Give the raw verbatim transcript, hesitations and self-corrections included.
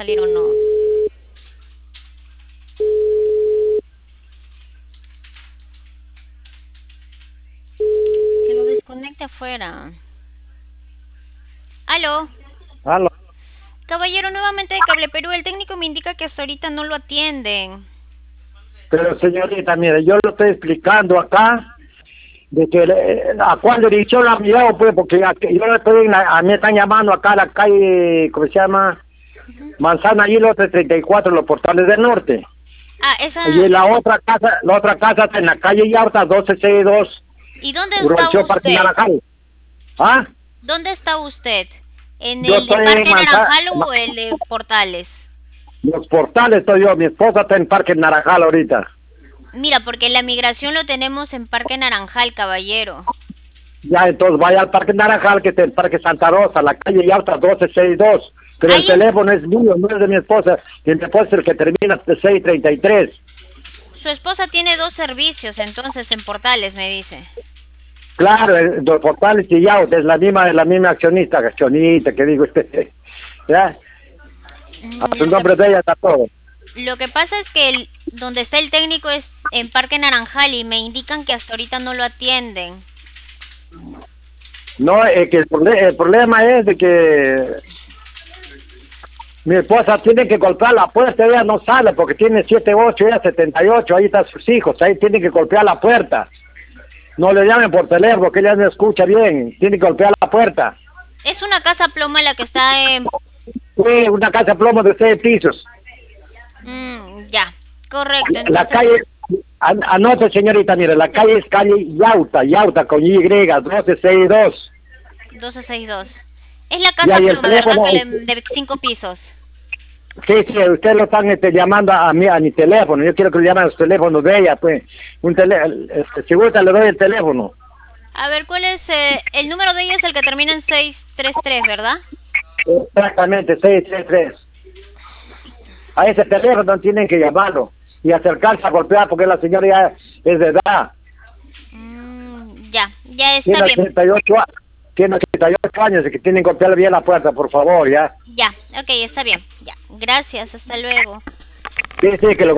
salir o no. Que lo desconecte afuera. ¿Aló? Aló. Caballero, nuevamente de Cable Perú, el técnico me indica que hasta ahorita no lo atienden. Pero señorita, mire, yo lo estoy explicando acá, de que le- a cuál dirección ha mirado, pues, porque aquí- yo estoy en la- a mí me están llamando acá a la calle, ¿cómo se llama? Ujú. Manzana y los treinta y cuatro, los Portales del Norte. Ah, esa... Y la otra casa, la otra casa está en la calle Yauta, doce sesenta y dos, ¿Y dónde está Urbanización Parque usted? Naranjal. ¿Ah? ¿Dónde está usted? ¿En Yo el de estoy en Parque Manzana, Naranjal o el de Portales? los Portales estoy yo, mi esposa está en Parque Naranjal ahorita. Mira, porque la migración lo tenemos en Parque Naranjal, caballero. Ya, entonces vaya al Parque Naranjal, que está en Parque Santa Rosa, la calle Yauta, doce sesenta y dos. Pero Ahí el es... teléfono es mío, no es de mi esposa. Y mi esposa es el que termina de seis treinta y tres. Su esposa tiene dos servicios, entonces, en Portales, me dice. Claro, el- los Portales y Yauta es la misma, la misma accionista, accionista, que digo este. ¿Ya? Mm, A su Lo que, nombre de ella está todo. lo que pasa es que el- donde está el técnico es en Parque Naranjal y me indican que hasta ahorita no lo atienden. No, es que el, prole- el problema es de que mi esposa tiene que golpear la puerta, ella no sale porque tiene siete ocho, ella setenta y ocho, ahí están sus hijos, ahí tiene que golpear la puerta. No le llamen por teléfono, porque ella no escucha bien, tiene que golpear la puerta. Es una casa ploma la que está en... Fue una casa de plomo de seis pisos. Mm, ya, correcto. La Entonces, calle, an- anote señorita, mire, la calle es calle Yauta, Yauta con Y, doce sesenta y dos. doce sesenta y dos. Es la Ya, casa y el ploma, ¿verdad? teléfono, Que le, de cinco pisos. sí, sí, usted lo están este, llamando a mí, a mi teléfono, yo quiero que le llamen a los teléfonos de ella, pues, un tele, este, si gusta le doy el teléfono. A ver, ¿cuál es? eh, el número de ella es el que termina en seiscientos treinta y tres, ¿verdad? Exactamente, seis tres tres. A ese teléfono tienen que llamarlo y acercarse a golpear porque la señora ya es de edad. Mm, ya, ya está Tiene bien. ochenta y ocho, a- tiene ochenta y ocho años y que tienen que golpear bien la puerta, por favor, ya. Ya, ok, está bien. Ya, gracias, hasta luego. Sí, sí, que lo